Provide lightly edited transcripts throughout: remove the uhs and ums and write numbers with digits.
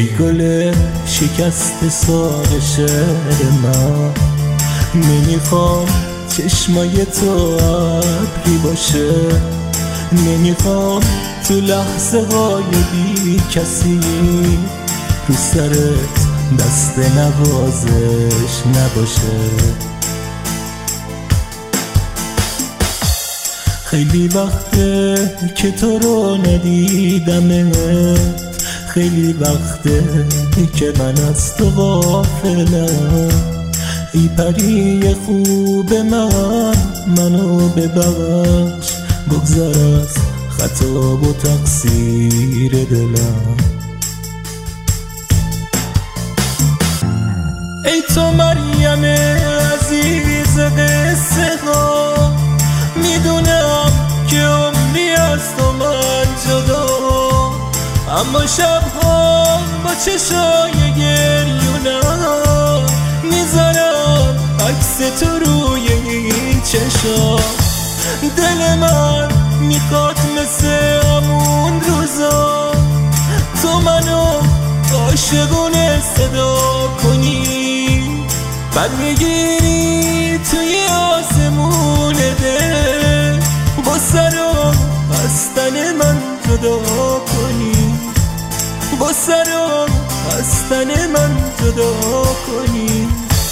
ای گل شکست ساق شعر من، نمیخوام چشمای تو ابری باشه، نمیخوام تو لحظه های بی کسی رو سرت دست نوازش نباشه. خیلی وقته که تو رو ندیدمت، خیلی وقته که من از تو غافلم. ای پری خوب منو ببخش، بگذار از خطا و تقصیر دلم. ای تو مریم عزیز قصه ها، میدونم که عمری از تو من جدا، اما شبها با چشای گریونم میذارم عکس تو روی این چشا. دل من میخواد مثل همون روزا تو منو عاشقونه صدا کنی، برمیگیری توی آسمون دل، با سر و بستن من جدا کنی، با سر و بستن من جدا کنی.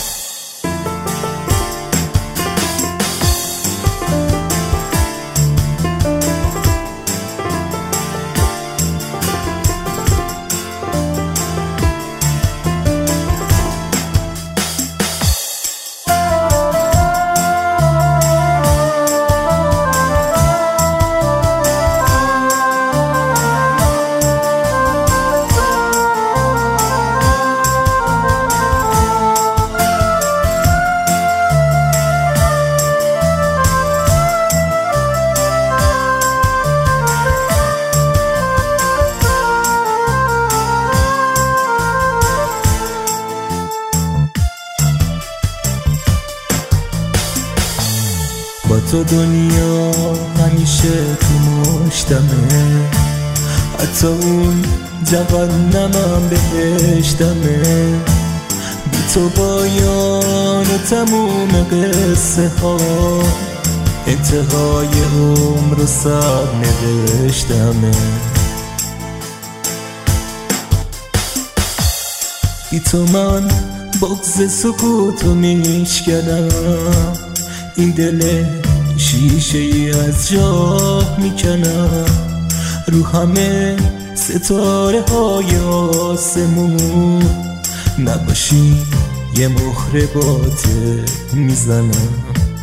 با تو دنیا همیشه تو مشتمه، حتی اون جهنمم بهشتمه. بی تو پایان تموم قصه ها، انتهای عمر و سر نوشتمه. بی تو من بغض سکوتو میشکنم، این دل شیشه ای از جا میکنم، رو همه ستاره های آسمون نباشی یه مهر باطل میزنم.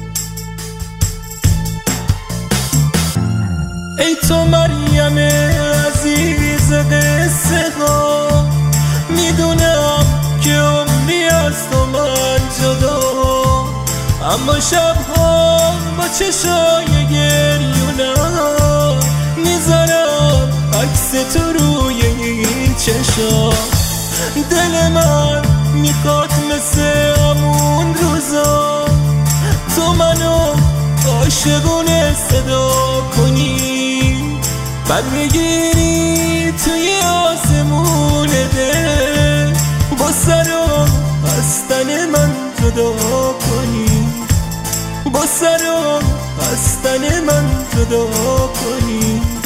ای تو مریم عزیز قصه ها، میدونم که عمری از تو من جدا، اما شبها با چشای گریونم میذارم عکس تو روی این چشا. دل من میخواد مثل همون روزا تو منو عاشقونه صدا کنی، برمیگیری توی آسمون دل، با سر و بستن من جدا کنی، با سر و بستن من جدا کنی.